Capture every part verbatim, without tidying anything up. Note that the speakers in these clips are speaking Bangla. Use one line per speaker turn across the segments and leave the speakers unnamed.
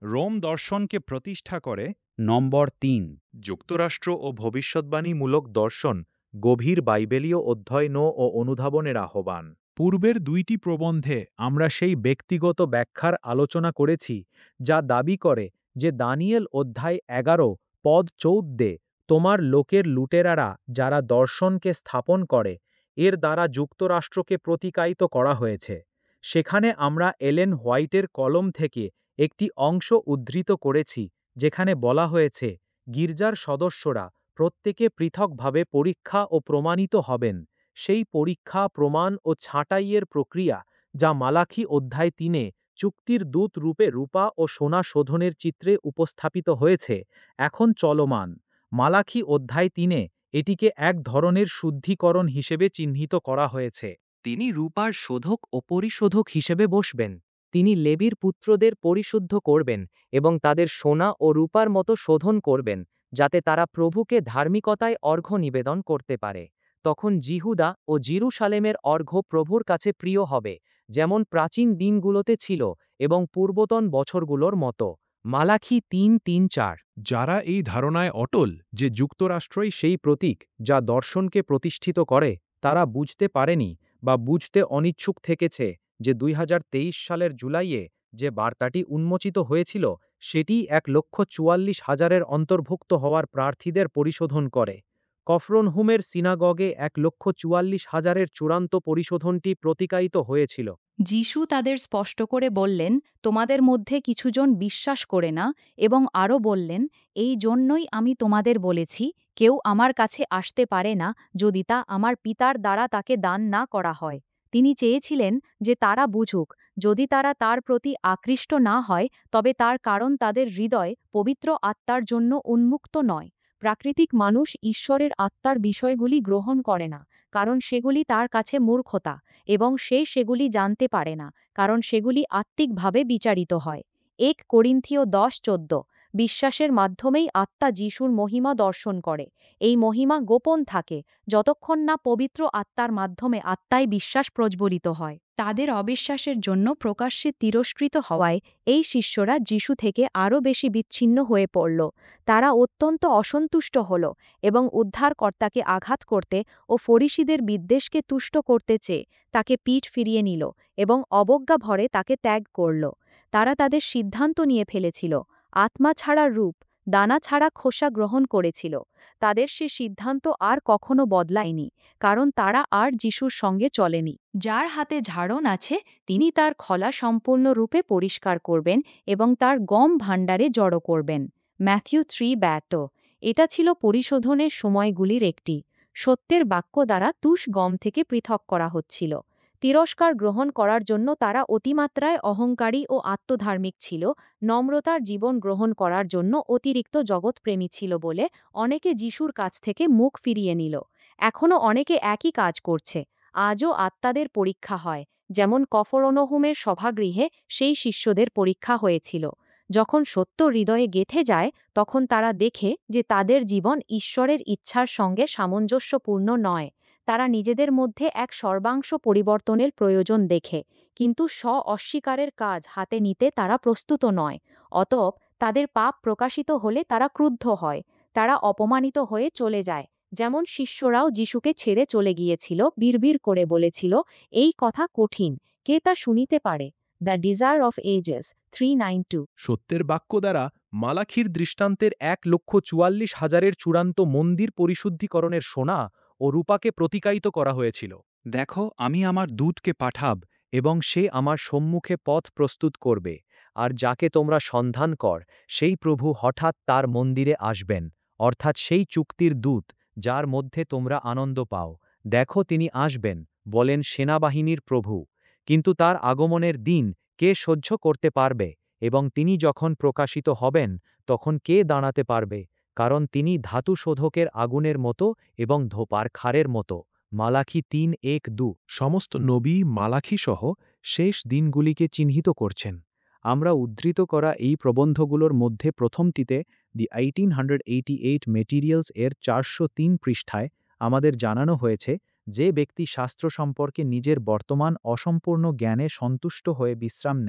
রোম দর্শনকে প্রতিষ্ঠা করে। নম্বর তিন,
যুক্তরাষ্ট্র ও ভবিষ্যদ্বাণীমূলক দর্শন, গভীর বাইবেলীয় অধ্যয়ন ও অনুধাবনের আহ্বান।
পূর্বের দুইটি প্রবন্ধে আমরা সেই ব্যক্তিগত ব্যাখ্যার আলোচনা করেছি যা দাবি করে যে দানিয়েল অধ্যায় এগারো পদ চৌদ্দে তোমার লোকের লুটেরারা যারা দর্শনকে স্থাপন করে এর দ্বারা যুক্তরাষ্ট্রকে প্রতিকায়িত করা হয়েছে। সেখানে আমরা এলেন হোয়াইটের কলম থেকে একটি অংশ উদ্ধৃত করেছি যেখানে বলা হয়েছে গির্জার সদস্যরা প্রত্যেকে পৃথকভাবে পরীক্ষা ও প্রমাণিত হবেন। সেই পরীক্ষা প্রমাণ ও ছাঁটাইয়ের প্রক্রিয়া যা মালাখি অধ্যায় তিনে চুক্তির দূত রূপে রূপা ও সোনা শোধনের চিত্রে উপস্থাপিত হয়েছে এখন চলমান। মালাখি অধ্যায় তিনে এটিকে এক ধরনের শুদ্ধিকরণ হিসেবে চিহ্নিত করা হয়েছে।
তিনি রূপার শোধক ও পরিশোধক হিসেবে বসবেন। তিনি লেবীর পুত্রদের পরিশুদ্ধ করবেন এবং তাদের সোনা ও রূপার মতো শোধন করবেন যাতে তারা প্রভুকে ধার্মিকতায় অর্ঘ্য নিবেদন করতে পারে। তখন জিহুদা ও জিরুসালেমের অর্ঘ্য প্রভুর কাছে প্রিয় হবে, যেমন প্রাচীন দিনগুলোতে ছিল এবং পূর্বতন বছরগুলোর মতো। মালাখি তিন তিন চার।
যারা এই ধারণায় অটল যে যুক্তরাষ্ট্রই সেই প্রতীক যা দর্শনকে প্রতিষ্ঠিত করে, তারা বুঝতে পারেনি বা বুঝতে অনিচ্ছুক থেকেছে যে দুই হাজার তেইশ সালের জুলাইয়ে যে বার্তাটি উন্মোচিত হয়েছিল সেটি এক লক্ষ চুয়াল্লিশ হাজারের অন্তর্ভুক্ত হওয়ার প্রার্থীদের পরিশোধন করে। কফরনহুমের সিনাগগে এক লক্ষ চুয়াল্লিশ হাজারের চূড়ান্ত পরিশোধনটি প্রতিকায়িত হয়েছিল।
যিশু তাদের স্পষ্ট করে বললেন, তোমাদের মধ্যে কিছুজন বিশ্বাস করে না, এবং আরও বললেন, এই জন্যই আমি তোমাদের বলেছি, কেউ আমার কাছে আসতে পারে না যদি তা আমার পিতার দ্বারা তাকে দান না করা হয়। তিনি চেয়েছিলেন যে তারা বুঝুক, যদি তারা তার প্রতি আকৃষ্ট না হয় তবে তার কারণ তাদের হৃদয় পবিত্র আত্মার জন্য উন্মুক্ত নয়। প্রাকৃতিক মানুষ ঈশ্বরের আত্মার বিষয়গুলি গ্রহণ করে না, কারণ সেগুলি তার কাছে মূর্খতা, এবং সে সেগুলি জানতে পারে না, কারণ সেগুলি আত্মিকভাবে বিচারিত হয়। এক করিন্থীয় দশ চোদ্দ। বিশ্বাসের মাধ্যমেই আত্মা যিশুর মহিমা দর্শন করে। এই মহিমা গোপন থাকে যতক্ষণ না পবিত্র আত্মার মাধ্যমে আত্মায় বিশ্বাস প্রজ্বলিত হয়। তাদের অবিশ্বাসের জন্য প্রকাশ্যে তিরস্কৃত হওয়ায় এই শিষ্যরা যিশু থেকে আরও বেশি বিচ্ছিন্ন হয়ে পড়ল। তারা অত্যন্ত অসন্তুষ্ট হল এবং উদ্ধারকর্তাকে আঘাত করতে ও ফরিসীদের বিদ্বেষকে তুষ্ট করতে চেয়ে তাকে পিঠ ফিরিয়ে নিল এবং অবজ্ঞা ভরে তাকে ত্যাগ করল। তারা তাদের সিদ্ধান্ত নিয়ে ফেলেছিল, আত্মা ছাড়া রূপ, দানা ছাড়া খোসা গ্রহণ করেছিল। তাদের সে সিদ্ধান্ত আর কখনো বদলায়নি, কারণ তারা আর যিশুর সঙ্গে চলেনি। যার হাতে ঝাড়ন আছে তিনি তার খলা সম্পূর্ণরূপে পরিষ্কার করবেন এবং তার গম ভাণ্ডারে জড়ো করবেন। ম্যাথিউ থ্রি ব্যাটো। এটা ছিল পরিশোধনের সময়গুলির একটি। সত্যের বাক্য দ্বারা তুষ গম থেকে পৃথক করা হচ্ছিল। তিরস্কার গ্রহণ করার জন্য তারা অতিমাত্রায় অহংকারী ও আত্মধার্মিক ছিল। নম্রতার জীবন গ্রহণ করার জন্য অতিরিক্ত জগৎপ্রেমী ছিল বলে অনেকে যিশুর কাছ থেকে মুখ ফিরিয়ে নিল। এখনও অনেকে একই কাজ করছে। আজও আত্মাদের পরীক্ষা হয়, যেমন কফরনহুমের সভাগৃহে সেই শিষ্যদের পরীক্ষা হয়েছিল। যখন সত্য হৃদয়ে গেঁথে যায় তখন তারা দেখে যে তাদের জীবন ঈশ্বরের ইচ্ছার সঙ্গে সামঞ্জস্যপূর্ণ নয়। তারা নিজেদের মধ্যে এক সর্বাংশ পরিবর্তনের প্রয়োজন দেখে, কিন্তু স্ব অস্বীকারের কাজ হাতে নিতে তারা প্রস্তুত নয়। অতএব তাদের পাপ প্রকাশিত হলে তারা ক্রুদ্ধ হয়। তারা অপমানিত হয়ে চলে যায়, যেমন শিষ্যরাও যিশুকে ছেড়ে চলে গিয়েছিল, বিড়বিড় করে বলেছিল, এই কথা কঠিন, কে তা শুনিতে পারে? The desire of ages three nine two.
সত্যের বাক্য দ্বারা মালাখির দৃষ্টান্তের এক লক্ষ চুয়াল্লিশ হাজারের চূড়ান্ত মন্দির পরিশুদ্ধিকরণের সোনা ও রূপাকে প্রতিকায়িত করা হয়েছিল।
দেখো, আমি আমার দূতকে পাঠাব এবং সে আমার সম্মুখে পথ প্রস্তুত করবে। আর যাকে তোমরা সন্ধান কর সেই প্রভু হঠাৎ তার মন্দিরে আসবেন, অর্থাৎ সেই চুক্তির দূত যার মধ্যে তোমরা আনন্দ পাও। দেখো, তিনি আসবেন, বলেন সেনাবাহিনীর প্রভু। কিন্তু তার আগমনের দিন কে সহ্য করতে পারবে? এবং তিনি যখন প্রকাশিত হবেন তখন কে দাঁড়াতে পারবে? কারণ তিনি ধাতুশোধকের আগুনের মতো এবং ধোপার খারের মতো। মালাখি তিন এক দু।
সমস্ত নবী মালাখি সহ শেষ দিনগুলিকে চিহ্নিত করছেন। আমরা উদ্ধৃত করা এই প্রবন্ধগুলোর মধ্যে প্রথমটিতে the eighteen eighty eight materials এর চারশো তিন পৃষ্ঠায় আমাদের জানানো হয়েছে যে ব্যক্তি শাস্ত্র সম্পর্কে নিজের বর্তমান অসম্পূর্ণ জ্ঞানে সন্তুষ্ট হয়ে বিশ্রাম নেয়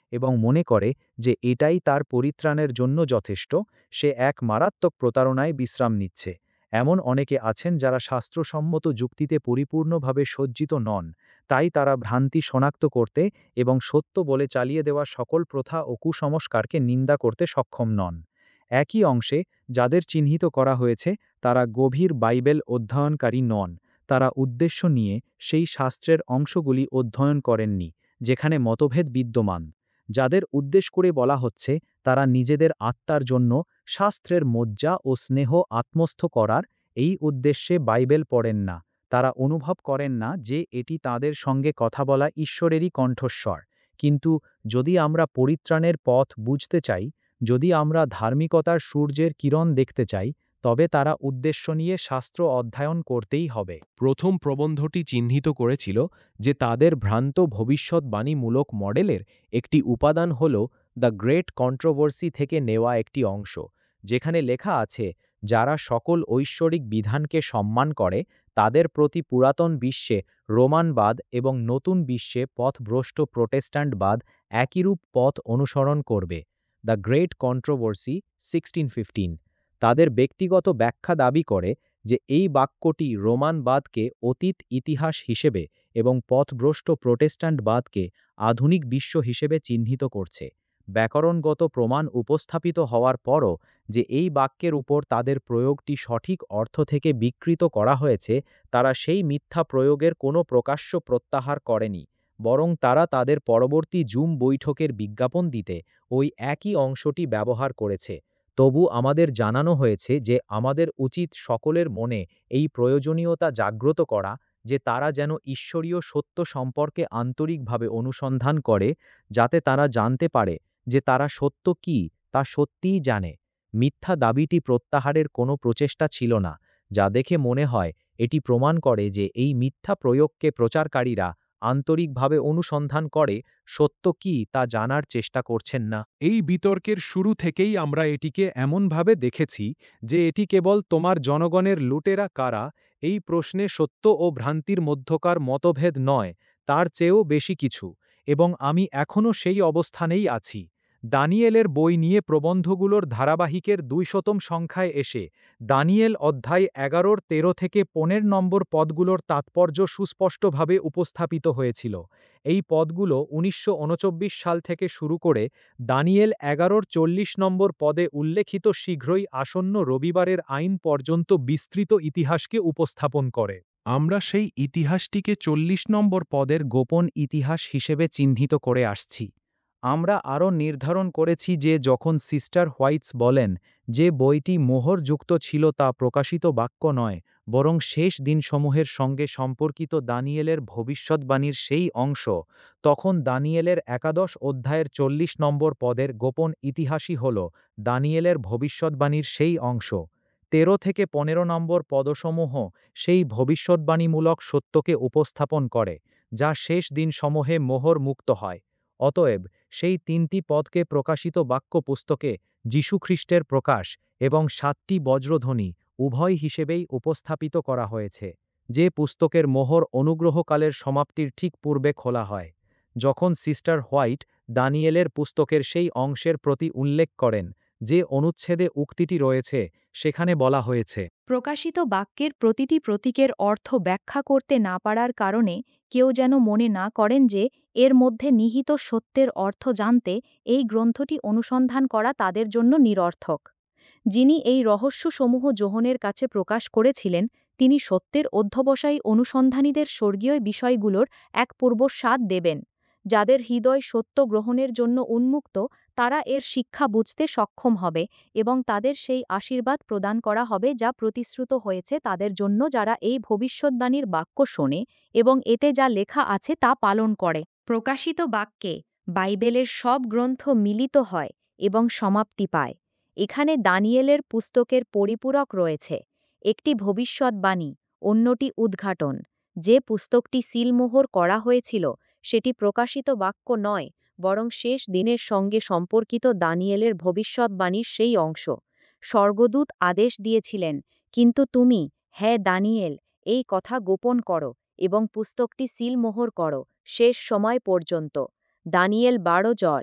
এবং মনে করে যে এটাই তার পরিত্রাণের জন্য যথেষ্ট, সে এক মারাত্মক প্রতারণায় বিশ্রাম নিচ্ছে। এমন অনেকে আছেন যারা শাস্ত্রসম্মত যুক্তিতে পরিপূর্ণভাবে সজ্জিত নন, তাই তারা ভ্রান্তি শনাক্ত করতে এবং সত্য বলে চালিয়ে দেওয়া সকল প্রথা ও কুসংস্কারকে নিন্দা করতে সক্ষম নন। একই অংশে যাদের চিহ্নিত করা হয়েছে তারা গভীর বাইবেল অধ্যয়নকারী নন, তারা উদ্দেশ্য নিয়ে সেই শাস্ত্রের অংশগুলি অধ্যয়ন করেননি যেখানে মতভেদ বিদ্যমান। যাদের উদ্দেশ করে বলা হচ্ছে তারা নিজেদের আত্মার জন্য শাস্ত্রের মজ্জা ও স্নেহ আত্মস্থ করার এই উদ্দেশ্যে বাইবেল পড়েন না, তারা অনুভব করেন না যে এটি তাদের সঙ্গে কথা বলা ঈশ্বরেরই কণ্ঠস্বর। কিন্তু যদি আমরা পরিত্রাণের পথ বুঝতে চাই, যদি আমরা ধার্মিকতার সূর্যের কিরণ দেখতে চাই, তবে তারা উদ্দেশ্য নিয়ে শাস্ত্র অধ্যয়ন করতেই হবে।
প্রথম প্রবন্ধটি চিহ্নিত করেছিল যে তাদের ভ্রান্ত ভবিষ্যৎবাণীমূলক মডেলের একটি উপাদান হল দ্য গ্রেট কন্ট্রোভার্সি থেকে নেওয়া একটি অংশ, যেখানে লেখা আছে, যারা সকল ঐশ্বরিক বিধানকে সম্মান করে তাদের প্রতি পুরাতন বিশ্বে রোমানবাদ এবং নতুন বিশ্বে পথভ্রষ্ট প্রোটেস্ট্যান্টবাদ একইরূপ পথ অনুসরণ করবে। The great controversy sixteen fifteen তাদের ব্যক্তিগত ব্যাখ্যা দাবি করে যে এই বাক্যটি রোমানবাদকে অতীত ইতিহাস হিসেবে এবং পথভ্রষ্ট প্রোটেস্ট্যান্টবাদকে আধুনিক বিশ্ব হিসেবে চিহ্নিত করছে। ব্যাকরণগত প্রমাণ উপস্থাপিত হওয়ার পরও যে এই বাক্যের উপর তাদের প্রয়োগটি সঠিক অর্থ থেকে বিকৃত করা হয়েছে, তারা সেই মিথ্যা প্রয়োগের কোনো প্রকাশ্য প্রত্যাহার করেনি, বরং তারা তাদের পরবর্তী জুম বৈঠকের বিজ্ঞাপন দিতে ওই একই অংশটি ব্যবহার করেছে। তবু আমাদের জানানো হয়েছে যে আমাদের উচিত সকলের মনে এই প্রয়োজনীয়তা জাগ্রত করা যে তারা যেন ঈশ্বরীয় সত্য সম্পর্কে আন্তরিকভাবে অনুসন্ধান করে, যাতে তারা জানতে পারে যে তারা সত্য কি তা সত্যিই জানে। মিথ্যা দাবিটি প্রত্যাহারের কোনো প্রচেষ্টা ছিল না, যা দেখে মনে হয় এটি প্রমাণ করে যে এই মিথ্যা প্রয়োগকে প্রচারকারীরা আন্তরিকভাবে অনুসন্ধান করে সত্য কি তা জানার চেষ্টা করছেন না। এই বিতর্কের শুরু থেকেই আমরা এটিকে এমনভাবে দেখেছি যে এটি কেবল তোমার জনগণের লুটেরা কারা এই প্রশ্নে সত্য ও ভ্রান্তির মধ্যকার মতভেদ নয়, তার চেয়েও বেশি কিছু, এবং আমি এখনও সেই অবস্থানেই আছি। দানিয়েলের বই নিয়ে প্রবন্ধগুলোর ধারাবাহিকের দুইশতম সংখ্যায় এসে দানিয়েল অধ্যায় এগারোর তেরো থেকে পনের নম্বর পদগুলোর তাৎপর্য সুস্পষ্টভাবে উপস্থাপিত হয়েছিল। এই পদগুলো উনিশশো ঊনচব্বিশ সাল থেকে শুরু করে দানিয়েল এগারোর চল্লিশ নম্বর পদে উল্লেখিত শীঘ্রই আসন্ন রবিবারের আইন পর্যন্ত বিস্তৃত ইতিহাসকে উপস্থাপন করে। আমরা সেই ইতিহাসটিকে চল্লিশ নম্বর পদের
গোপন ইতিহাস হিসেবে চিহ্নিত করে আসছি। আমরা আরও নির্ধারণ করেছি যে যখন সিস্টার হোয়াইটস বলেন যে বইটি মোহরযুক্ত ছিল তা প্রকাশিত বাক্য নয়, বরং শেষ দিনসমূহের সঙ্গে সম্পর্কিত দানিয়েলের ভবিষ্যদ্বাণীর সেই অংশ, তখন দানিয়েলের একাদশ অধ্যায়ের চল্লিশ নম্বর পদের গোপন ইতিহাসই হল দানিয়েলের ভবিষ্যদ্বাণীর সেই অংশ। তেরো থেকে পনেরো নম্বর পদসমূহ সেই ভবিষ্যদ্বাণীমূলক সত্যকে উপস্থাপন করে, যা শেষ দিনসমূহে মোহর মুক্ত হয়। অতএব সেই তিনটি পদকে প্রকাশিত বাক্য পুস্তকে যীশুখ্রিস্টের প্রকাশ এবং সাতটি বজ্রধ্বনি উভয় হিসেবেই উপস্থাপিত করা হয়েছে, যে পুস্তকের মোহর অনুগ্রহকালের সমাপ্তির ঠিক পূর্বে খোলা হয়। যখন সিস্টার হোয়াইট দানিয়েলের পুস্তকের সেই অংশের প্রতি উল্লেখ করেন যে অনুচ্ছেদে উক্তিটি রয়েছে, সেখানে বলা হয়েছে,
প্রকাশিত বাক্যের প্রতিটি প্রতীকের অর্থ ব্যাখ্যা করতে না পারার কারণে কেউ যেন মনে না করেন যে এর মধ্যে নিহিত সত্যের অর্থ জানতে এই গ্রন্থটি অনুসন্ধান করা তাদের জন্য নিরর্থক। যিনি এই রহস্যসমূহ যোহনের কাছে প্রকাশ করেছিলেন, তিনি সত্যের অধ্যবসায়ী অনুসন্ধানীদের স্বর্গীয় বিষয়গুলোর এক পূর্বস্বাদ দেবেন। যাদের হৃদয় সত্য গ্রহণের জন্য উন্মুক্ত, তারা এর শিক্ষা বুঝতে সক্ষম হবে এবং তাদের সেই আশীর্বাদ প্রদান করা হবে যা প্রতিশ্রুত হয়েছে তাদের জন্য, যারা এই ভবিষ্যদ্বাণীর বাক্য শোনে এবং এতে যা লেখা আছে তা পালন করে। প্রকাশিত বাক্যে বাইবেলের সব গ্রন্থ মিলিত হয় এবং সমাপ্তি পায়। এখানে দানিয়েলের পুস্তকের পরিপূরক রয়েছে, একটি ভবিষ্যদ্বাণী, অন্যটি উদ্ঘাটন। যে পুস্তকটি সিলমোহর করা হয়েছিল সেটি প্রকাশিত বাক্য নয়, বরং শেষ দিনের সঙ্গে সম্পর্কিত দানিয়েলের ভবিষ্যদ্বাণীর সেই অংশ। স্বর্গদূত আদেশ দিয়েছিলেন, কিন্তু তুমি, হ্যাঁ দানিয়েল, এই কথা গোপন করো এবং পুস্তকটি সিলমোহর করো শেষ সময় পর্যন্ত। দানিয়েল বারো জল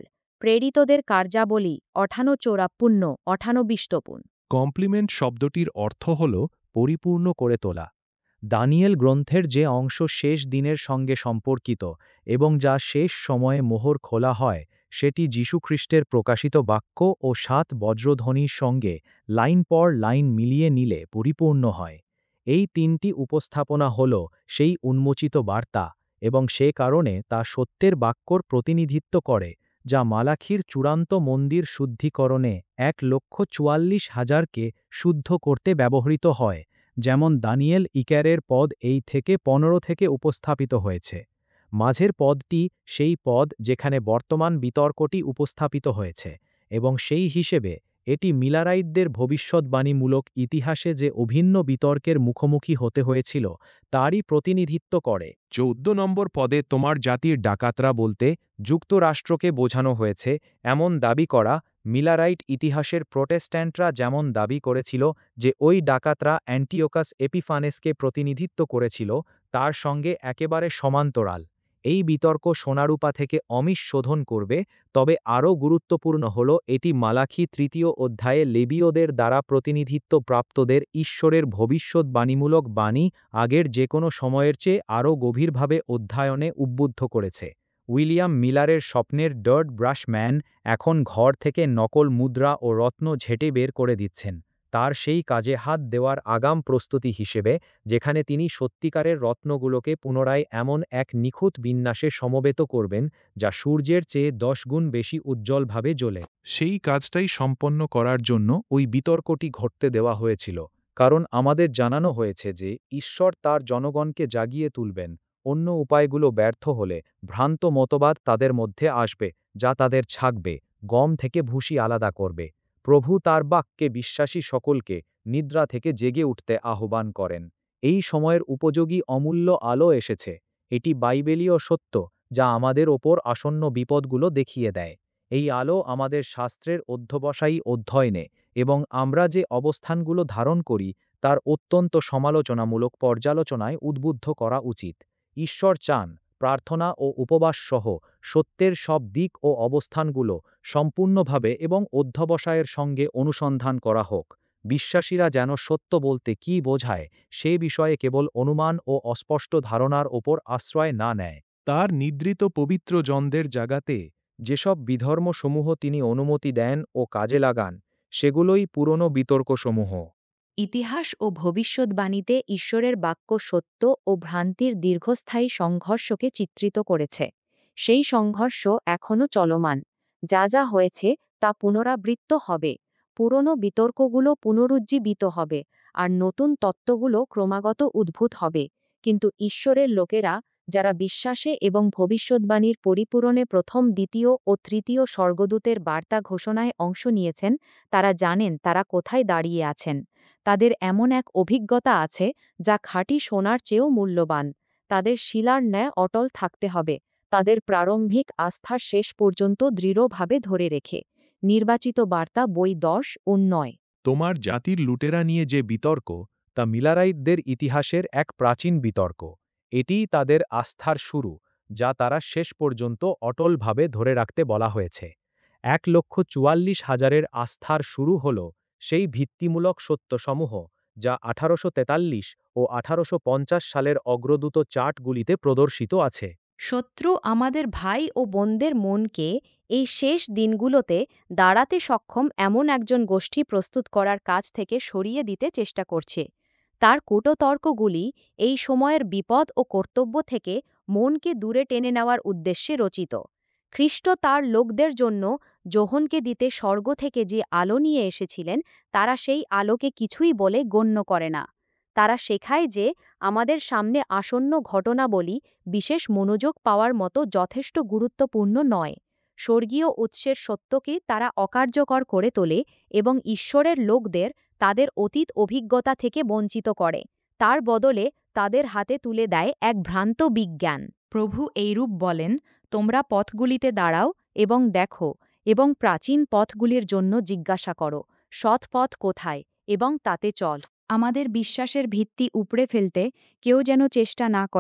প্রেরিতদের কার্যাবলী অঠানো চৌরাপ্পুণ্য অঠানো বিষ্টপুন।
কমপ্লিমেন্ট শব্দটির অর্থ হল পরিপূর্ণ করে তোলা। দানিয়েল গ্রন্থের যে অংশ শেষ দিনের সঙ্গে সম্পর্কিত এবং যা শেষ সময়ে মোহর খোলা হয়, সেটি যীশুখ্রিস্টের প্রকাশিত বাক্য ও সাত বজ্রধ্বনির সঙ্গে লাইন পর লাইন মিলিয়ে নিলে পরিপূর্ণ হয়। এই তিনটি উপস্থাপনা হল সেই উন্মোচিত বার্তা, এবং সে কারণে তা সত্যের বাক্যর প্রতিনিধিত্ব করে, যা মালাখির চূড়ান্ত মন্দির শুদ্ধিকরণে এক লক্ষ চুয়াল্লিশ হাজারকে শুদ্ধ করতে ব্যবহৃত হয়, যেমন দানিয়েল ইকারের পদ এই থেকে পনেরো থেকে উপস্থাপিত হয়েছে। মাঝের পদটি সেই পদ যেখানে বর্তমান বিতর্কটি উপস্থাপিত হয়েছে, এবং সেই হিসেবে এটি মিলারাইটদের ভবিষ্যদ্বাণীমূলক ইতিহাসে যে অভিন্ন বিতর্কের মুখোমুখি হতে হয়েছিল তারই প্রতিনিধিত্ব করে। চৌদ্দ নম্বর পদে তোমার জাতির ডাকাতরা বলতে যুক্তরাষ্ট্রকে বোঝানো হয়েছে এমন দাবি করা মিলারাইট ইতিহাসের প্রোটেস্ট্যান্টরা যেমন দাবি করেছিল যে ওই ডাকাতরা অ্যান্টিওকাস এপিফানেসকে প্রতিনিধিত্ব করেছিল, তার সঙ্গে একেবারে সমান্তরাল। এই বিতর্ক সোনারূপা থেকে অমিশ শোধন করবে, তবে আরও গুরুত্বপূর্ণ হল এটি মালাখি তৃতীয় অধ্যায়ে লেবীয়দের দ্বারা প্রতিনিধিত্ব প্রাপ্তদের ঈশ্বরের ভবিষ্যদ্বাণীমূলক বাণী আগের যে কোনো সময়ের চেয়ে আরও গভীরভাবে অধ্যয়নে উদ্বুদ্ধ করেছে। উইলিয়াম মিলারের স্বপ্নের ডার্ট ব্রাশ ম্যান এখন ঘর থেকে নকল মুদ্রা ও রত্ন ঝেঁটে বের করে দিচ্ছেন, তার সেই কাজে হাত দেওয়ার আগাম প্রস্তুতি হিসেবে, যেখানে তিনি সত্যিকারের রত্নগুলোকে পুনরায় এমন এক নিখুঁত বিন্যাসে সমবেত করবেন যা সূর্যের চেয়ে দশ গুণ বেশি উজ্জ্বলভাবে জ্বলে। সেই কাজটাই সম্পন্ন করার জন্য ওই বিতর্কটি ঘটতে দেওয়া হয়েছিল, কারণ আমাদের জানানো হয়েছে যে ঈশ্বর তার জনগণকে জাগিয়ে তুলবেন। অন্য উপায়গুলো ব্যর্থ হলে ভ্রান্ত মতবাদ তাদের মধ্যে আসবে, যা তাদের ছাকবে, গম থেকে ভুসি আলাদা করবে। প্রভু তার বাক্যে বিশ্বাসী সকলকে নিদ্রা থেকে জেগে উঠতে আহ্বান করেন। এই সময়ের উপযোগী অমূল্য আলো এসেছে। এটি বাইবেলীয় সত্য যা আমাদের ওপর আসন্ন বিপদগুলো দেখিয়ে দেয়। এই আলো আমাদের শাস্ত্রের অধ্যবসায়ী অধ্যয়নে এবং আমরা যে অবস্থানগুলো ধারণ করি তার অত্যন্ত সমালোচনামূলক পর্যালোচনায় উদ্বুদ্ধ করা উচিত। ঈশ্বর চান প্রার্থনা ও উপবাস সহ সত্যের সব দিক ও অবস্থানগুলো সম্পূর্ণভাবে এবং অধ্যবসায়ের সঙ্গে অনুসন্ধান করা হোক। বিশ্বাসীরা যেন সত্য বলতে কী বোঝায় সে বিষয়ে কেবল অনুমান ও অস্পষ্ট ধারণার ওপর আশ্রয় না নেয়। তার নিদ্রিত পবিত্র জনদের জাগাতে যেসব বিধর্মসমূহ তিনি অনুমতি দেন ও কাজে লাগান, সেগুলোই পুরনো বিতর্কসমূহ।
ইতিহাস ও ভবিষ্যদ্বাণীতে ঈশ্বরের বাক্য সত্য ও ভ্রান্তির দীর্ঘস্থায়ী সংঘর্ষকে চিত্রিত করেছে। সেই সংঘর্ষ এখনও চলমান। যা যা হয়েছে তা পুনরাবৃত্ত হবে। পুরনো বিতর্কগুলো পুনরুজ্জীবিত হবে, আর নতুন তত্ত্বগুলো ক্রমাগত উদ্ভূত হবে। কিন্তু ঈশ্বরের লোকেরা, যারা বিশ্বাসে এবং ভবিষ্যদ্বাণীর পরিপূরণে প্রথম, দ্বিতীয় ও তৃতীয় স্বর্গদূতের বার্তা ঘোষণায় অংশ নিয়েছেন, তারা জানেন তারা কোথায় দাঁড়িয়ে আছেন। তাদের এমন এক অভিজ্ঞতা আছে যা খাঁটি সোনার চেয়েও মূল্যবান। তাদের শিলার ন্যায় অটল থাকতে হবে, তাদের প্রারম্ভিক আস্থা শেষ পর্যন্ত দৃঢ়ভাবে ধরে রেখে। নির্বাচিত বার্তা বই দশ ও নয়।
তোমার জাতির লুটেরা নিয়ে যে বিতর্ক, তা মিলারাইটদের ইতিহাসের এক প্রাচীন বিতর্ক। এটিই তাদের আস্থার শুরু, যা তারা শেষ পর্যন্ত অটলভাবে ধরে রাখতে বলা হয়েছে। এক লক্ষ চুয়াল্লিশ হাজারের আস্থার শুরু হল সেই ভিত্তিমূলক সত্যসমূহ যা আঠারোশো তেতাল্লিশ ও আঠারোশো পঞ্চাশ সালের অগ্রদূত চার্টগুলিতে প্রদর্শিত আছে।
শত্রু আমাদের ভাই ও বোনদের মনকে এই শেষ দিনগুলোতে দাঁড়াতে সক্ষম এমন একজন গোষ্ঠী প্রস্তুত করার কাজ থেকে সরিয়ে দিতে চেষ্টা করছে। তার কূটতর্কগুলি এই সময়ের বিপদ ও কর্তব্য থেকে মনকে দূরে টেনে নেওয়ার উদ্দেশ্যে রচিত। খ্রিস্ট তার লোকদের জন্য যোহনকে দিতে স্বর্গ থেকে যে আলো নিয়ে এসেছিলেন, তারা সেই আলোকে কিছুই বলে গণ্য করে না। তারা শেখায় যে আমাদের সামনে আসন্ন ঘটনাবলী বিশেষ মনোযোগ পাওয়ার মতো যথেষ্ট গুরুত্বপূর্ণ নয়। স্বর্গীয় উৎসের সত্যকে তারা অকার্যকর করে তোলে এবং ঈশ্বরের লোকদের তাদের অতীত অভিজ্ঞতা থেকে বঞ্চিত করে। তার বদলে তাদের হাতে তুলে দেয় এক ভ্রান্ত বিজ্ঞান। প্রভু এইরূপ বলেন, তোমরা পথগুলিতে দাঁড়াও এবং দেখো, এবং প্রাচীন পথগুলির জন্য জিজ্ঞাসা করো, সৎ পথ কোথায়, এবং তাতে চল। আমাদের বিশ্বাসের ভিত্তি উপড়ে ফেলতে কেউ যেন চেষ্টা না করেন,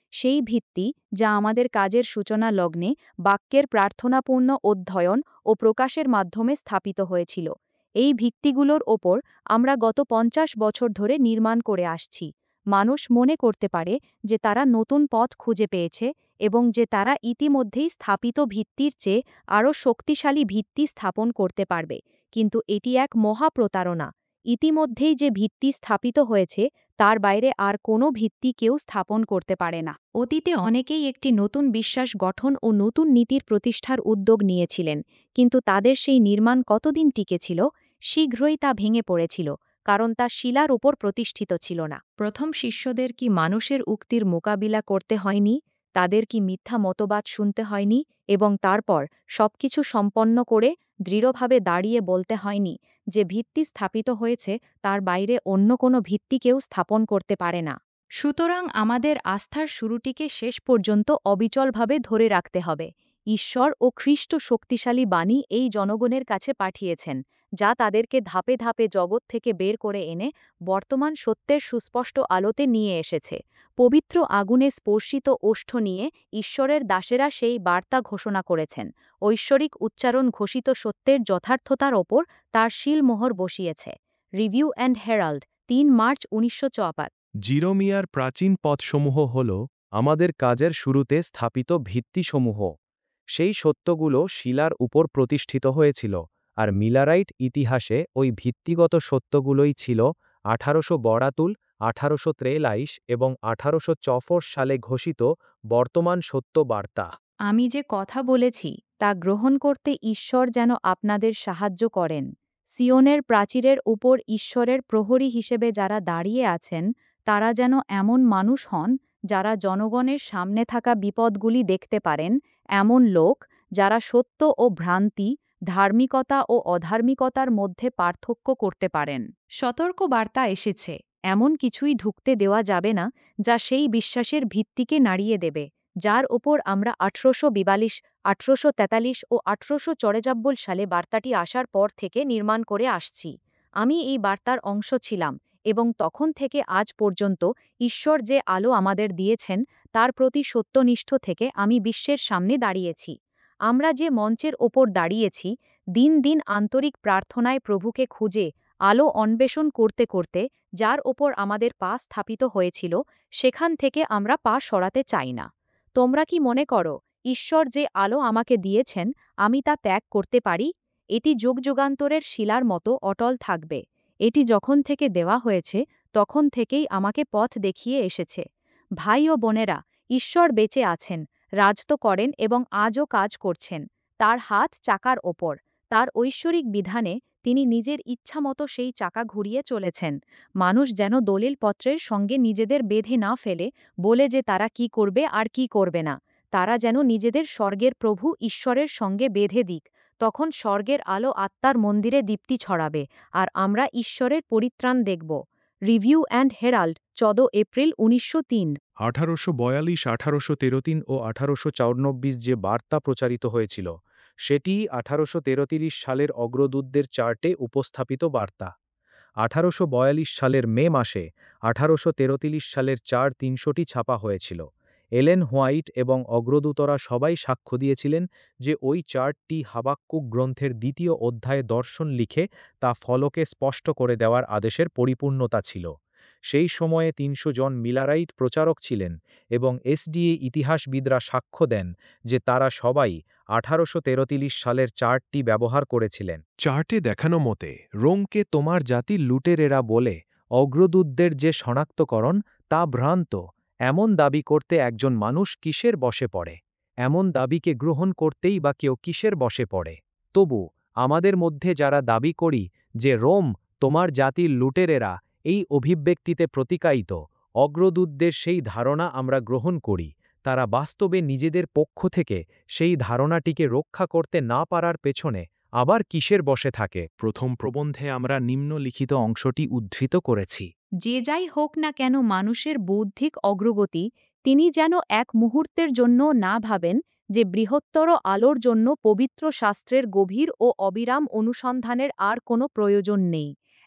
সেই ভিত্তি যা আমাদের কাজের সূচনা লগ্নে বাক্যের প্রার্থনাপূর্ণ অধ্যয়ন ও প্রকাশের মাধ্যমে স্থাপিত হয়েছিল। এই ভিত্তিগুলোর ওপর আমরা গত পঞ্চাশ বছর ধরে নির্মাণ করে আসছি। মানুষ মনে করতে পারে যে তারা নতুন পথ খুঁজে পেয়েছে এবং যে তারা ইতিমধ্যেই স্থাপিত ভিত্তির চেয়ে আরও শক্তিশালী ভিত্তি স্থাপন করতে পারবে, কিন্তু এটি এক মহাপ্রতারণা। ইতিমধ্যেই যে ভিত্তি স্থাপিত হয়েছে তার বাইরে আর কোনো ভিত্তি কেউ স্থাপন করতে পারে না। অতীতে অনেকেই একটি নতুন বিশ্বাস গঠন ও নতুন নীতির প্রতিষ্ঠার উদ্যোগ নিয়েছিলেন, কিন্তু তাদের সেই নির্মাণ কতদিন টিকেছিল? শীঘ্রই তা ভেঙে পড়েছিল, কারণ তা শিলার উপর প্রতিষ্ঠিত ছিল না। প্রথম শিষ্যদের কি মানুষের উক্তির মোকাবিলা করতে হয়নি? তাদের কি মিথ্যা মতবাদ শুনতে হয়নি এবং তারপর সবকিছু সম্পন্ন করে দৃঢ়ভাবে দাঁড়িয়ে বলতে হয়নি যে ভিত্তি স্থাপিত হয়েছে তার বাইরে অন্য কোনো ভিত্তি কেউ স্থাপন করতে পারে না? সুতরাং আমাদের আস্থার শুরুটিকে শেষ পর্যন্ত অবিচলভাবে ধরে রাখতে হবে। ঈশ্বর ও খ্রিস্ট শক্তিশালী বাণী এই জনগণের কাছে পাঠিয়েছেন, যা তাদেরকে ধাপে ধাপে জগৎ থেকে বের করে এনে বর্তমান সত্যের সুস্পষ্ট আলোতে নিয়ে এসেছে। পবিত্র আগুনে স্পর্শিত ওষ্ঠ নিয়ে ঈশ্বরের দাসেরা সেই বার্তা ঘোষণা করেছেন। ঐশ্বরিক উচ্চারণ ঘোষিত সত্যের যথার্থতার ওপর তার শিলমোহর বসিয়েছে। রিভিউ অ্যান্ড হেরাল্ড, তিন মার্চ উনিশশো চুয়াত্তর।
জিরোমিয়ার প্রাচীন পথসমূহ হল আমাদের কাজের শুরুতে স্থাপিত ভিত্তিসমূহ। সেই সত্যগুলো শিলার উপর প্রতিষ্ঠিত হয়েছিল, আর মিলারাইট ইতিহাসে ওই ভিত্তিগত সত্যগুলোই ছিল আঠারোশো বরাতুল, আঠারোশো ত্রেলাইশ এবং আঠারোশো চফর সালে ঘোষিত বর্তমান সত্য বার্তা।
আমি যে কথা বলেছি তা গ্রহণ করতে ঈশ্বর যেন আপনাদের সাহায্য করেন। সিওনের প্রাচীরের উপর ঈশ্বরের প্রহরী হিসেবে যারা দাঁড়িয়ে আছেন, তারা যেন এমন মানুষ হন যারা জনগণের সামনে থাকা বিপদগুলি দেখতে পারেন, এমন লোক যারা সত্য ও ভ্রান্তি, ধার্মিকতা ও অধার্মিকতার মধ্যে পার্থক্য করতে পারেন। সতর্ক বার্তা এসেছে, এমন কিছুই ঢুকতে দেওয়া যাবে না যা সেই বিশ্বাসের ভিত্তিকে নাড়িয়ে দেবে, যার ওপর আমরা আঠারোশো বিয়াল্লিশ, আঠারোশো তেতাল্লিশ ও আঠারোশো চৌরানব্বই সালে বার্তাটি আসার পর থেকে নির্মাণ করে আসছি। আমি এই বার্তার অংশ ছিলাম এবং তখন থেকে আজ পর্যন্ত ঈশ্বর যে আলো আমাদের দিয়েছেন তার প্রতি সত্যনিষ্ঠ থেকে আমি বিশ্বের সামনে দাঁড়িয়েছি। আমরা যে মঞ্চের ওপর দাঁড়িয়েছি, দিন দিন আন্তরিক প্রার্থনায় প্রভুকে খুঁজে আলো অন্বেষণ করতে করতে যার ওপর আমাদের পা স্থাপিত হয়েছিল, সেখান থেকে আমরা পা সরাতে চাই না। তোমরা কি মনে করো ঈশ্বর যে আলো আমাকে দিয়েছেন আমি তা ত্যাগ করতে পারি? এটি যুগযুগান্তরের শিলার মতো অটল থাকবে। এটি যখন থেকে দেওয়া হয়েছে তখন থেকেই আমাকে পথ দেখিয়ে এসেছে। ভাই ও বোনেরা, ঈশ্বর বেঁচে আছেন, রাজত্ব করেন এবং আজও কাজ করছেন। তার হাত চাকার ওপর। তার ঐশ্বরিক বিধানে তিনি নিজের ইচ্ছামতো সেই চাকা ঘুরিয়ে চলেছেন। মানুষ যেন দলিলপত্রের সঙ্গে নিজেদের বেঁধে না ফেলে, বলে যে তারা কি করবে আর কি করবে না। তারা যেন নিজেদের স্বর্গের প্রভু ঈশ্বরের সঙ্গে বেঁধে দিক। তখন স্বর্গের আলো আত্মার মন্দিরে দীপ্তি ছড়াবে, আর আমরা ঈশ্বরের পরিত্রাণ দেখব। রিভিউ অ্যান্ড হেরাল্ড, চৌদ্দ এপ্রিল উনিশশো তিন।
আঠারোশো বয়াল্লিশ, আঠারোশো তেরোতিন ও আঠারোশো চৌরানব্বই যে বার্তা প্রচারিত হয়েছিল, সেটি আঠারোশো তেরোতিরিশ সালের অগ্রদূতদের চার্টে উপস্থাপিত বার্তা। আঠারোশো বয়াল্লিশ সালের মে মাসে আঠারোশো তেরোতিরিশ সালের চার তিনশোটি ছাপা হয়েছিল। এলেন হোয়াইট এবং অগ্রদূতরা সবাই সাক্ষ্য দিয়েছিলেন যে ওই চার্টটি হাবাক্কুক গ্রন্থের দ্বিতীয় অধ্যায়ে দর্শন লিখে তা ফলকে স্পষ্ট করে দেওয়ার আদেশের পরিপূর্ণতা ছিল। সেই সময়ে তিনশো জন মিলারাইট প্রচারক ছিলেন এবং এসডিএ ইতিহাসবিদরা সাক্ষ্য দেন যে তারা সবাই আঠারোশো তেরোতিরিশ সালের চার্টটি ব্যবহার করেছিলেন। চার্টে দেখানো মতে রোমকে তোমার জাতির লুটেরেরা বলে অগ্রদূতদের যে শনাক্তকরণ তা ভ্রান্ত। এমন দাবি করতে একজন মানুষ কিসের বশে পড়ে? এমন দাবিকে গ্রহণ করতেই বা কেউ কিসের বশে পড়ে? তবু আমাদের মধ্যে যারা দাবি করি যে রোম তোমার জাতির লুটেরেরা, এই অভিব্যক্তিতে প্রতিকায়িত অগ্রদূতদের সেই ধারণা আমরা গ্রহণ করি, তারা বাস্তবে নিজেদের পক্ষ থেকে সেই ধারণাটিকে রক্ষা করতে না পারার পেছনে আবার কিসের বশে থাকে? প্রথম প্রবন্ধে আমরা নিম্নলিখিত অংশটি উদ্ধৃত করেছি।
যে যাই হোক না কেন মানুষের বৌদ্ধিক অগ্রগতি, তিনি যেন এক মুহূর্তের জন্য না ভাবেন যে বৃহত্তর আলোর জন্য পবিত্র শাস্ত্রের গভীর ও অবিরাম অনুসন্ধানের আর কোনো প্রয়োজন নেই।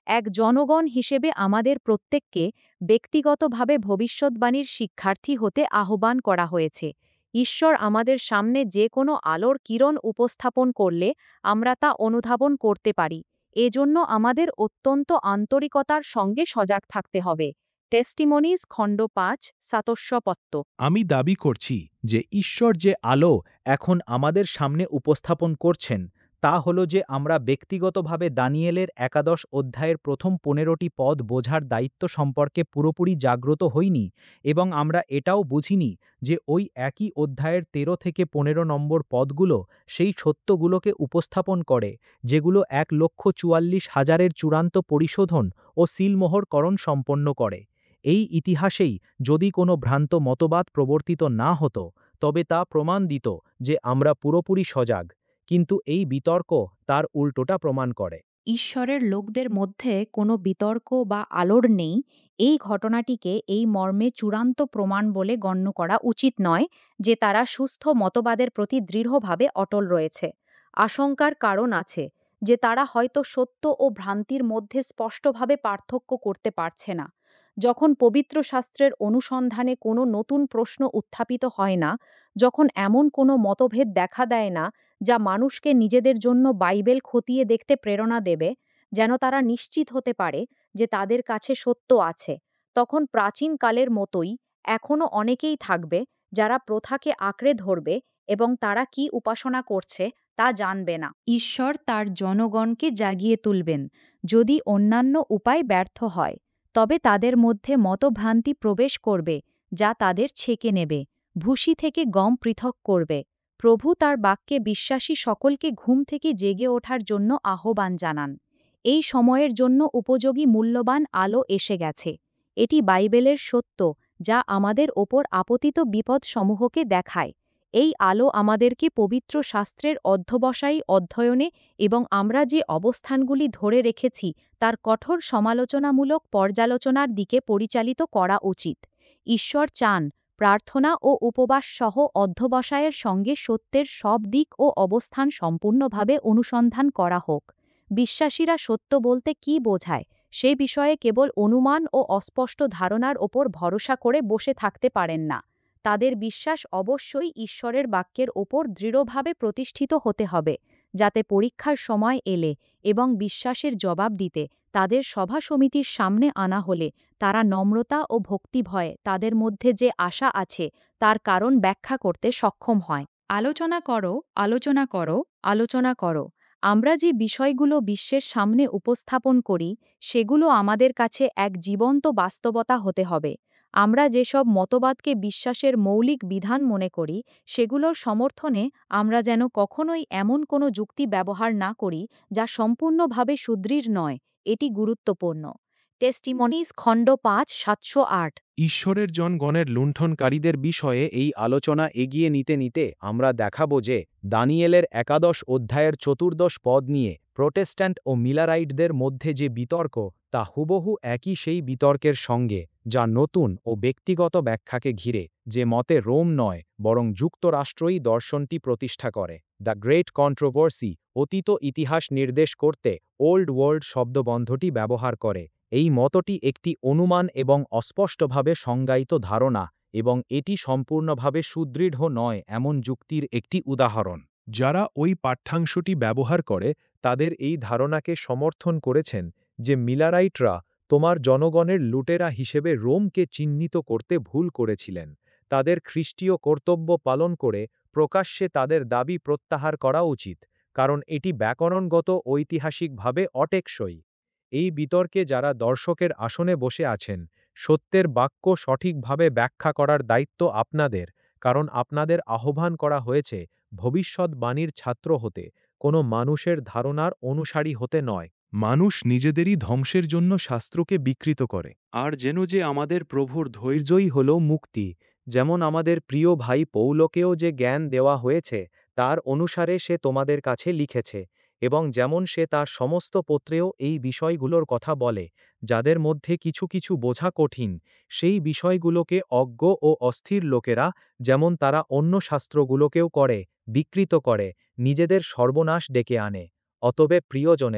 এক জনগণ হিসেবে আমাদের প্রত্যেককে ব্যক্তিগতভাবে ভবিষ্যদ্বাণীর শিক্ষার্থী হতে আহ্বান করা হয়েছে। ঈশ্বর আমাদের সামনে যে কোনো আলোর কিরণ উপস্থাপন করলে আমরা তা অনুধাবন করতে পারি। এজন্য আমাদের অত্যন্ত আন্তরিকতার সঙ্গে সজাগ থাকতে হবে। টেস্টিমনিজ খণ্ড পাঁচ সাতস্যপত্ত।
আমি দাবি করছি যে ঈশ্বর যে আলো এখন আমাদের সামনে উপস্থাপন করছেন তা হল যে আমরা ব্যক্তিগতভাবে দানিয়েলের একাদশ অধ্যায়ের প্রথম পনেরোটি পদ বোঝার দায়িত্ব সম্পর্কে পুরোপুরি জাগ্রত হইনি এবং আমরা এটাও বুঝিনি যে ওই একই অধ্যায়ের তেরো থেকে পনেরো নম্বর পদগুলো সেই সত্যগুলোকে উপস্থাপন করে যেগুলো এক লক্ষ চুয়াল্লিশ হাজারের চূড়ান্ত পরিশোধন ও সিলমোহরকরণ সম্পন্ন করে। এই ইতিহাসেই যদি কোনো ভ্রান্ত মতবাদ প্রবর্তিত না হতো তবে তা প্রমাণ দিত যে আমরা পুরোপুরি সজাগ, কিন্তু এই বিতর্ক তার উল্টোটা প্রমাণ করে।
ঈশ্বরের লোকদের মধ্যে কোনো বিতর্ক বা আলোড় নেই, এই ঘটনাটিকে এই মর্মে চূড়ান্ত প্রমাণ বলে গণ্য করা উচিত নয় যে তারা সুস্থ মতবাদের প্রতি দৃঢ়ভাবে অটল রয়েছে। আশঙ্কার কারণ আছে যে তারা হয়তো সত্য ও ভ্রান্তির মধ্যে স্পষ্টভাবে পার্থক্য করতে পারছে না। যখন পবিত্র শাস্ত্রের অনুসন্ধানে কোনো নতুন প্রশ্ন উত্থাপিত হয় না, যখন এমন কোনো মতভেদ দেখা দেয় না যা মানুষকে নিজেদের জন্য বাইবেল খতিয়ে দেখতে প্রেরণা দেবে, যেন তারা নিশ্চিত হতে পারে যে তাদের কাছে সত্য আছে, তখন প্রাচীনকালের মতোই এখনও অনেকেই থাকবে যারা প্রথাকে আঁকড়ে ধরবে এবং তারা কি উপাসনা করছে তা জানবে না। ঈশ্বর তার জনগণকে জাগিয়ে তুলবেন। যদি অন্যান্য উপায় ব্যর্থ হয়, তবে তাদের মধ্যে মতভ্রান্তি প্রবেশ করবে যা তাদের ছেকে নেবে, ভুসি থেকে গম পৃথক করবে। প্রভু তার বাক্যে বিশ্বাসী সকলকে ঘুম থেকে জেগে ওঠার জন্য আহ্বান জানান। এই সময়ের জন্য উপযোগী মূল্যবান আলো এসে গেছে। এটি বাইবেলের সত্য যা আমাদের ওপর আপতিত বিপদসমূহকে দেখায়। এই আলো আমাদেরকে পবিত্র শাস্ত্রের অধ্যবসায়ী অধ্যয়নে এবং আমরা যে অবস্থানগুলি ধরে রেখেছি তার কঠোর সমালোচনামূলক পর্যালোচনার দিকে পরিচালিত করা উচিত। ঈশ্বর চান প্রার্থনা ও উপবাস সহ অধ্যবসায়ের সঙ্গে সত্যের সব দিক ও অবস্থান সম্পূর্ণভাবে অনুসন্ধান করা হোক। বিশ্বাসীরা সত্য বলতে কী বোঝায় সে বিষয়ে কেবল অনুমান ও অস্পষ্ট ধারণার ওপর ভরসা করে বসে থাকতে পারেন না। তাদের বিশ্বাস অবশ্যই ঈশ্বরের বাক্যের ওপর দৃঢ়ভাবে প্রতিষ্ঠিত হতে হবে, যাতে পরীক্ষার সময় এলে এবং বিশ্বাসের জবাব দিতে তাদের সভা সমিতির সামনে আনা হলে তারা নম্রতা ও ভক্তিভয়ে তাদের মধ্যে যে আশা আছে তার কারণ ব্যাখ্যা করতে সক্ষম হয়। আলোচনা করো, আলোচনা করো, আলোচনা করো। আমরা যে বিষয়গুলো বিশ্বের সামনে উপস্থাপন করি সেগুলো আমাদের কাছে এক জীবন্ত বাস্তবতা হতে হবে। আমরা যেসব মতবাদকে বিশ্বাসের মৌলিক বিধান মনে করি সেগুলোর সমর্থনে আমরা যেন কখনোই এমন কোনো যুক্তি ব্যবহার না করি যা সম্পূর্ণভাবে সুদৃঢ় নয়। এটি গুরুত্বপূর্ণ। টেস্টিমনিজ খণ্ড পাঁচ সাতশো আট।
ঈশ্বরের জনগণের লুণ্ঠনকারীদের বিষয়ে এই আলোচনা এগিয়ে নিতে নিতে আমরা দেখাব যে দানিয়েলের একাদশ অধ্যায়ের চতুর্দশ পদ নিয়ে প্রোটেস্ট্যান্ট ও মিলারাইটদের মধ্যে যে বিতর্ক তা হুবহু একই সেই বিতর্কের সঙ্গে যা নতুন ও ব্যক্তিগত ব্যাখ্যাকে ঘিরে, যে মতে রোম নয় বরং যুক্তরাষ্ট্রই দর্শনটি প্রতিষ্ঠা করে। দ্য গ্রেট কন্ট্রোভার্সি অতীত ইতিহাস নির্দেশ করতে ওল্ড ওয়ার্ল্ড শব্দবন্ধটি ব্যবহার করে। এই মতটি একটি অনুমান এবং অস্পষ্টভাবে সংজ্ঞায়িত ধারণা এবং এটি সম্পূর্ণভাবে সুদৃঢ় নয় এমন যুক্তির একটি উদাহরণ। যারা ওই পাঠ্যাংশটি ব্যবহার করে তাদের এই ধারণাকে সমর্থন করেছেন যে মিলারাইটরা তোমার জনগণের লুটেরা হিসেবে রোমকে চিহ্নিত করতে ভুল করেছিলেন। তাদের খ্রিস্টীয় কর্তব্য পালন করে প্রকাশ্যে তাদের দাবি প্রত্যাহার করা উচিত, কারণ এটি ব্যাকরণগত ঐতিহাসিকভাবে অটেকসই। এই বিতর্কে যারা দর্শকের আসনে বসে আছেন, সত্যের বাক্য সঠিকভাবে ব্যাখ্যা করার দায়িত্ব আপনাদের, কারণ আপনাদের আহ্বান করা হয়েছে ভবিষ্যদ্বাণীর ছাত্র হতে, কোনো মানুষের ধারণার অনুসারী হতে নয়। মানুষ নিজেদেরই ধ্বংসের জন্য শাস্ত্রকে বিকৃত করে। আর যেন যে আমাদের প্রভুর ধৈর্যই হল মুক্তি, যেমন আমাদের প্রিয় ভাই পৌলকেও যে জ্ঞান দেওয়া হয়েছে তার অনুসারে সে তোমাদের কাছে লিখেছে, এবং যেমন সে তার সমস্ত পত্রেও এই বিষয়গুলোর কথা বলে, যাদের মধ্যে কিছু কিছু বোঝা কঠিন, সেই বিষয়গুলোকে অজ্ঞ ও অস্থির লোকেরা, যেমন তারা অন্য শাস্ত্রগুলোকেও করে, বিকৃত করে, নিজেদের সর্বনাশ ডেকে আনে। অতএব প্রিয়জনেরা,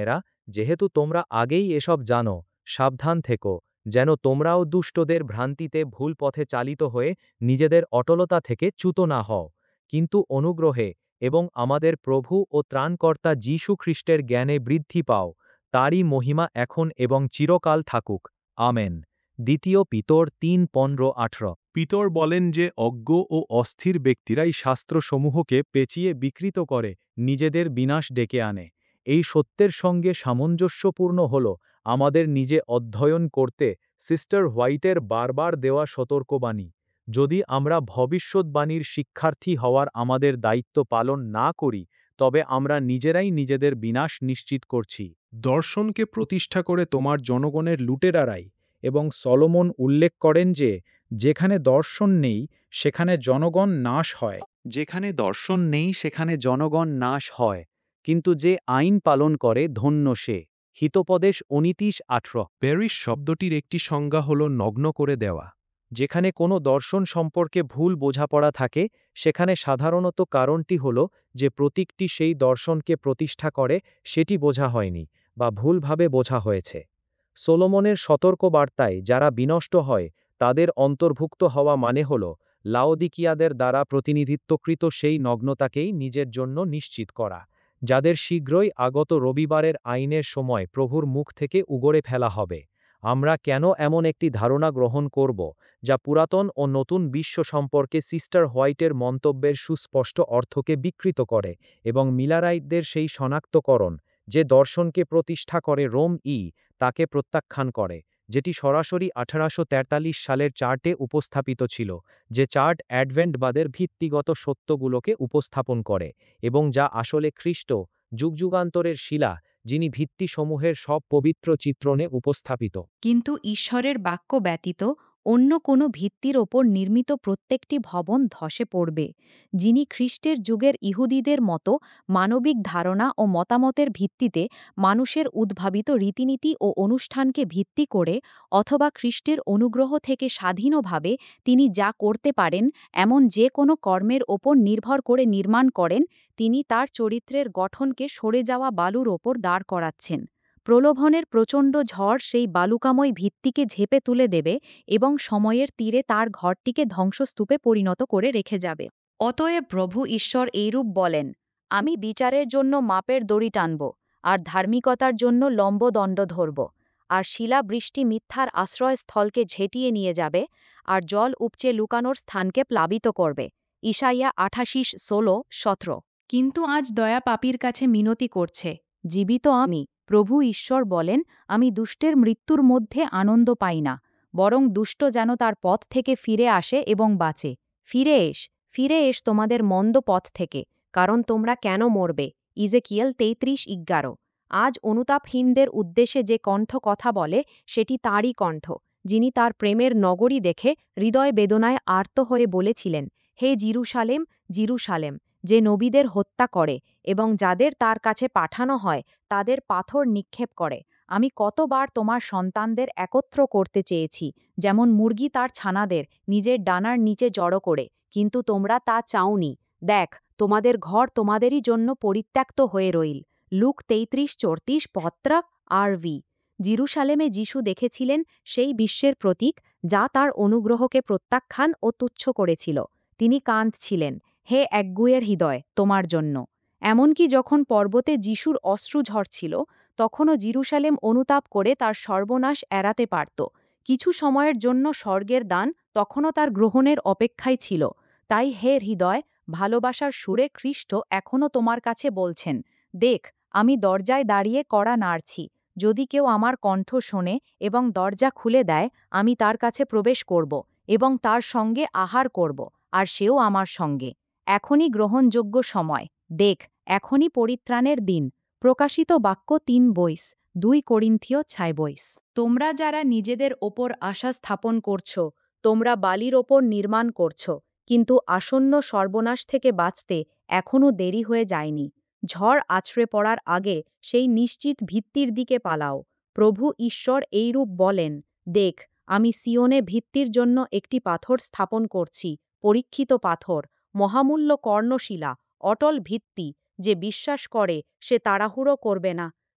যেহেতু তোমরা আগেই এসব জানো, সাবধান থেকো, যেন তোমরাও দুষ্টদের ভ্রান্তিতে ভুল পথে চালিত হয়ে নিজেদের অটলতা থেকে চ্যুত না হও, কিন্তু অনুগ্রহে এবং আমাদের প্রভু ও ত্রাণকর্তা যীশু খ্রিস্টের জ্ঞানে বৃদ্ধি পাও, তারই মহিমা এখন এবং চিরকাল থাকুক। আমেন। দ্বিতীয় পিতর তিন পনেরো আঠারো।
পিতর বলেন যে অজ্ঞ ও অস্থির ব্যক্তিরাই শাস্ত্রসমূহকে পেঁচিয়ে বিকৃত করে নিজেদের বিনাশ ডেকে আনে। এই সত্যের সঙ্গে সামঞ্জস্যপূর্ণ হল আমাদের নিজে অধ্যয়ন করতে সিস্টার হোয়াইটের বারবার দেওয়া সতর্কবাণী। যদি আমরা ভবিষ্যদ্বাণীর শিক্ষার্থী হওয়ার আমাদের দায়িত্ব পালন না করি, তবে আমরা নিজেরাই নিজেদের বিনাশ নিশ্চিত করছি।
দর্শনকে প্রতিষ্ঠা করে তোমার জনগণের লুটেরারাই, এবং সলোমন উল্লেখ করেন যে যেখানে দর্শন নেই সেখানে জনগণ নাশ হয়।
যেখানে দর্শন নেই সেখানে জনগণ নাশ হয়, কিন্তু যে আইন পালন করে ধন্য সে। হিতোপদেশ উনত্রিশ আঠারো।
প্যারিস শব্দটির একটি সংজ্ঞা হল নগ্ন করে দেওয়া।
যেখানে কোনো দর্শন সম্পর্কে ভুল বোঝাপড়া থাকে, সেখানে সাধারণত কারণটি হল যে প্রতীকটি সেই দর্শনকে প্রতিষ্ঠা করে সেটি বোঝা হয়নি, বা ভুলভাবে বোঝা হয়েছে। সোলোমনের সতর্কবার্তায় যারা বিনষ্ট হয় তাদের অন্তর্ভুক্ত হওয়া মানে হল লাওদিকিয়াদের দ্বারা প্রতিনিধিত্বকৃত সেই নগ্নতাকেই নিজের জন্য নিশ্চিত করা, যাদের শীঘ্রই আগত রবিবারের আইনের সময় প্রভুর মুখ থেকে উগড়ে ফেলা হবে। আমরা কেন এমন একটি ধারণা গ্রহণ করব, যা পুরাতন ও নতুন বিশ্ব সম্পর্কে সিস্টার হোয়াইটের মন্তব্যের সুস্পষ্ট অর্থকে বিকৃত করে এবং মিলারাইটদের সেই শনাক্তকরণ যে দর্শনকে প্রতিষ্ঠা করে রোম ই তাকে প্রত্যাখ্যান করে, যেটি সরাসরি আঠারোশো তেতাল্লিশ সালের চার্টে উপস্থাপিত ছিল, যে চার্ট অ্যাডভেন্টবাদের ভিত্তিগত সত্যগুলোকে উপস্থাপন করে এবং যা আসলে খ্রিস্ট যুগযুগান্তরের শিলা, যিনি ভিত্তিসমূহের সব পবিত্র চিত্রণে উপস্থাপিত।
কিন্তু ঈশ্বরের বাক্য ব্যতীত অন্য কোনো ভিত্তির ওপর নির্মিত প্রত্যেকটি ভবন ধসে পড়বে। যিনি খ্রিস্টের যুগের ইহুদিদের মতো মানবিক ধারণা ও মতামতের ভিত্তিতে মানুষের উদ্ভাবিত রীতিনীতি ও অনুষ্ঠানকে ভিত্তি করে অথবা খ্রিস্টের অনুগ্রহ থেকে স্বাধীনভাবে তিনি যা করতে পারেন এমন যে কোনো কর্মের ওপর নির্ভর করে নির্মাণ করেন, তিনি তার চরিত্রের গঠনকে সরে যাওয়া বালুর ওপর দাঁড় করাচ্ছেন। প্রলোভনের প্রচণ্ড ঝড় সেই বালুকাময় ভিত্তিকে ঝেপে তুলে দেবে এবং সময়ের তীরে তার ঘরটিকে ধ্বংসস্তূপে পরিণত করে রেখে যাবে। অতএব প্রভু ঈশ্বর এইরূপ বলেন, আমি বিচারের জন্য মাপের দড়ি টানব, আর ধার্মিকতার জন্য লম্বদণ্ড ধরব, আর শিলাবৃষ্টি মিথ্যার আশ্রয়স্থলকে ঝেঁটিয়ে নিয়ে যাবে, আর জল উপচে লুকানোর স্থানকে প্লাবিত করবে। ইসাইয়া আঠাশিস ষোলো সতেরো। কিন্তু আজ দয়া পাপীর কাছে মিনতি করছে, জীবিত আমি প্রভু ঈশ্বর বলেন, আমি দুষ্টের মৃত্যুর মধ্যে আনন্দ পাই না, বরং দুষ্ট যেন তার পথ থেকে ফিরে আসে এবং বাঁচে। ফিরে এস, ফিরে এস তোমাদের মন্দ পথ থেকে, কারণ তোমরা কেন মরবে? ইজেকিয়েল তেত্রিশ এগারো। আজ অনুতাপহীনদের উদ্দেশ্যে যে কণ্ঠ কথা বলে সেটি তাঁরই কণ্ঠ, যিনি তার প্রেমের নগরী দেখে হৃদয় বেদনায় আর্ত হয়ে বলেছিলেন, হে জিরুশালেম, জিরুশালেম, যে নবীদের হত্যা করে এবং যাদের তার কাছে পাঠানো হয় তাদের পাথর নিক্ষেপ করে, আমি কতবার তোমার সন্তানদের একত্র করতে চেয়েছি, যেমন মুরগি তার ছানাদের নিজের ডানার নিচে জড়ো করে, কিন্তু তোমরা তা চাওনি। দেখ, তোমাদের ঘর তোমাদেরই জন্য পরিত্যক্ত হয়ে রইল। লুক তেত্রিশ চৌত্রিশ পত্রা আর ভি। জিরুশালেমে যিশু দেখেছিলেন সেই বিশ্বের প্রতীক যা তার অনুগ্রহকে প্রত্যাখ্যান ও তুচ্ছ করেছিল। তিনি কাঁদছিলেন, হে একগুঁয়ের হৃদয়, তোমার জন্য। এমনকি যখন পর্বতে যিশুর অশ্রু ঝরছিল, তখনও জিরুশালেম অনুতাপ করে তার সর্বনাশ এড়াতে পারত। কিছু সময়ের জন্য স্বর্গের দান তখনও তার গ্রহণের অপেক্ষায় ছিল। তাই হে হৃদয়, ভালোবাসার সুরে খ্রিস্ট এখনও তোমার কাছে বলছেন, দেখ, আমি দরজায় দাঁড়িয়ে কড়া নাড়ছি। যদি কেউ আমার কণ্ঠ শোনে এবং দরজা খুলে দেয়, আমি তার কাছে প্রবেশ করব এবং তার সঙ্গে আহার করব, আর সেও আমার সঙ্গে। এখনই গ্রহণযোগ্য সময়, দেখ, এখনই পরিত্রাণের দিন। প্রকাশিত বাক্য তিন বইস, দুই করিন্থীয় ছয় বইস। তোমরা যারা নিজেদের ওপর আশা স্থাপন করছ, তোমরা বালির ওপর নির্মাণ করছ, কিন্তু আসন্ন সর্বনাশ থেকে বাঁচতে এখনও দেরি হয়ে যায়নি। ঝড় আছড়ে পড়ার আগে সেই নিশ্চিত ভিত্তির দিকে পালাও। প্রভু ঈশ্বর এইরূপ বলেন, দেখ, আমি সিওনে ভিত্তির জন্য একটি পাথর স্থাপন করছি, পরীক্ষিত পাথর, মহামূল্য কর্ণশিলা, অটল ভিত্তি। যে বিশ্বাস করে সে তাড়াহুড়ো করবে না,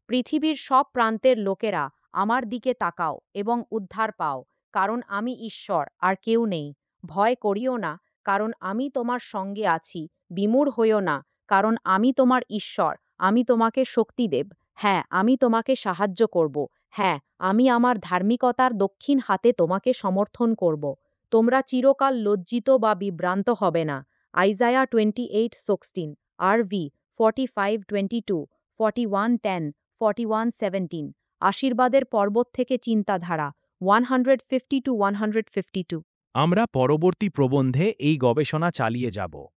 পৃথিবীর সব প্রান্তের লোকেরা আমার দিকে তাকাও এবং উদ্ধার পাও, কারণ আমি ঈশ্বর আর কেউ নেই। ভয় করিও না, কারণ আমি তোমার সঙ্গে আছি। বিমূঢ় হইও না, কারণ আমি তোমার ঈশ্বর। আমি তোমাকে শক্তি দেব। হ্যাঁ, আমি তোমাকে সাহায্য করব। হ্যাঁ, আমি আমার ধার্মিকতার দক্ষিণ হাতে তোমাকে সমর্থন করব। তোমরা চিরকাল লজ্জিত বা বিভ্রান্ত হবে না। আইজায়া টোয়েন্টি এইট সিক্সটিন, আর ভি forty five twenty two, forty one ten, forty one seventeen. আশীর্বাদের পর্বত থেকে চিন্তাধারা one fifty two one fifty two.
আমরা পরবর্তী প্রবন্ধে এই গবেষণা চালিয়ে যাব।